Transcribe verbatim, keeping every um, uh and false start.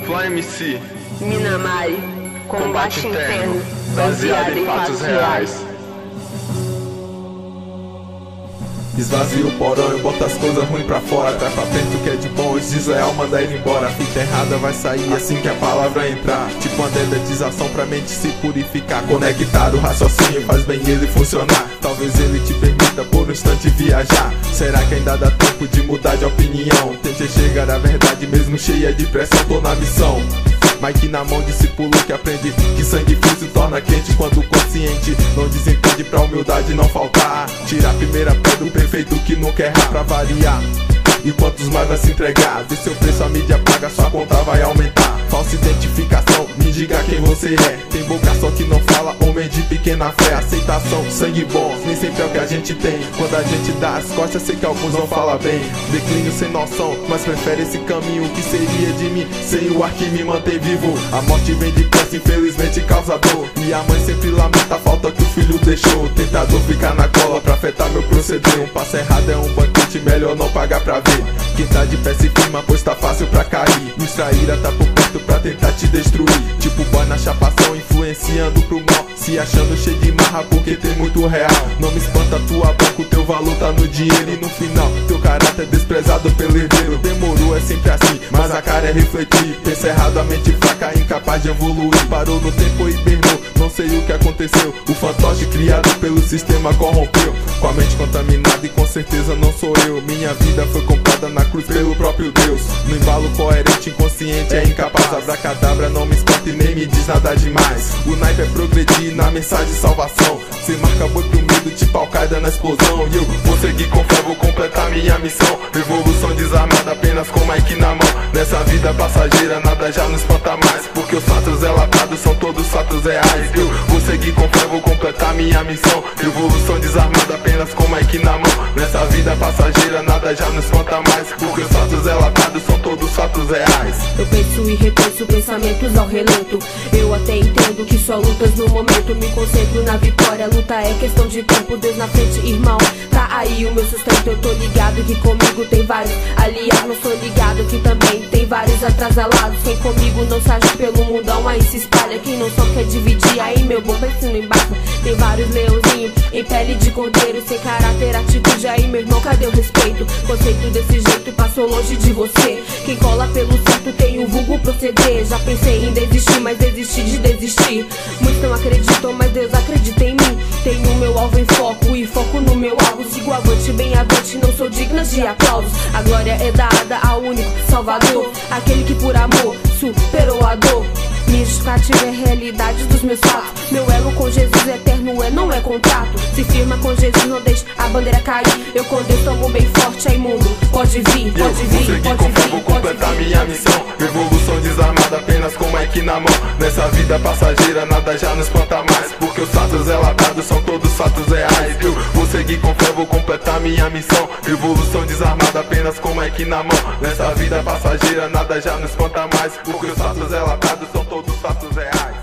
Fly M C Minamari, combate interno, baseado em fatos reais. Esvazia o porão e bota as coisas ruins pra fora. Traz pra frente o que é de bom, os desleal manda ele embora. A fita errada vai sair assim que a palavra entrar. Tipo uma dedetização pra mente se purificar. Conectar o raciocínio faz bem ele funcionar. Talvez ele te permita por um instante viajar. Será que ainda dá tempo de mudar de opinião? Tente chegar à verdade mesmo cheia de pressão, tô na missão. Mike na mão, discípulo que aprende que sangue frio se torna quente quando o consciente não desentende pra humildade não faltar. Tira a primeira pedra, o perfeito que nunca erra pra variar. E quantos mais vai se entregar? De seu preço a mídia paga, sua conta vai aumentar. Falsa identificação, me diga quem você é. Tem boca só que não fala, homem de pequena fé. Aceitação, sangue bom, nem sempre é o que a gente tem. Quando a gente dá as costas, sei que alguns não falam bem. Declínio sem noção, mas prefere esse caminho. O que seria de mim sem o ar que me mantém vivo? A morte vem depressa, infelizmente causa dor. E a mãe sempre lamenta a falta que o filho deixou. Tentador ficar na cola pra afetar meu proceder. Um passo errado é um banquete, melhor não pagar pra ver. Quem tá de pé se firma, pois tá fácil pra cair. O Israíra tá por perto pra tentar te destruir. Tipo boy na chapação, influenciando pro mal. Se achando cheio de marra porque tem muito real. Não me espanta tua boca, o teu valor tá no dinheiro. E no final, teu caráter é desprezado pelo herdeiro. Demorou, é sempre assim, mas a cara é refletir. Pensa errado, a mente fraca, incapaz de evoluir. Parou no tempo e hibernou, não sei o que aconteceu. O fantoche criado pelo sistema corrompeu. Com a mente contaminada e com certeza não sou eu. Minha vida foi comprada na cruz pelo próprio Deus. No embalo coerente, inconsciente é incapaz. Abracadabra não me espanta e nem me diz nada demais. O naipe é progredir na mensagem de salvação. Cê marca boi pro medo, tipo Al-Qaeda na explosão. E eu vou seguir com fé, vou completar minha missão. Revolução desarmada apenas com Mike na mão. Nessa vida passageira nada já nos espanta mais. Porque os fatos relatados são todos fatos reais. Eu vou seguir com fé, vou completar minha missão. Revolução desarmada apenas com Mike na mão. Nessa vida passageira nada já nos espanta mais. Porque os fatos relatados são todos fatos reais. Eu penso e repenso pensamentos ao relento. Eu até entendo que só lutas no momento. Me concentro na vitória, luta é questão de tempo. Deus na frente, irmão, tá aí o meu sustento. Eu tô ligado que comigo tem vários aliados. Sou ligado que também tem vários atrasalados. Quem comigo não se age pelo mundão, aí se espalha. Quem não só quer dividir, aí meu bom pensa no embaixo. Tem vários leãozinhos em pele de cordeiro, sem caráter, atitude, aí meu irmão, cadê o respeito? Conceito desse jeito passou longe de você. Quem cola pelo certo tem o vulgo proceder. Já pensei em desistir, mas desisti de desistir. Muitos não acreditam, mas Deus acredita em mim. Tenho meu alvo em foco e foco no meu alvo. Sigo avante, bem avante, não sou digna de aplausos. A glória é dada ao único Salvador, aquele que por amor superou a dor. Minha justificativa é a realidade dos meus fatos. Meu elo com Jesus eterno é, não é contrato. Se firma com Jesus, não deixe a bandeira cair. Eu com Deus tomo bem forte, é imundo. Pode vir, pode vir, pode vir, vou completar minha missão. Revolução desarmada apenas com Mike na mão. Nessa vida passageira nada já nos espanta mais. Porque os fatos relatados são todos fatos reais. Eu vou seguir com fé, vou completar minha missão. Revolução desarmada apenas com Mike na mão. Nessa vida passageira nada já nos espanta mais. Porque os fatos relatados são todos fatos reais.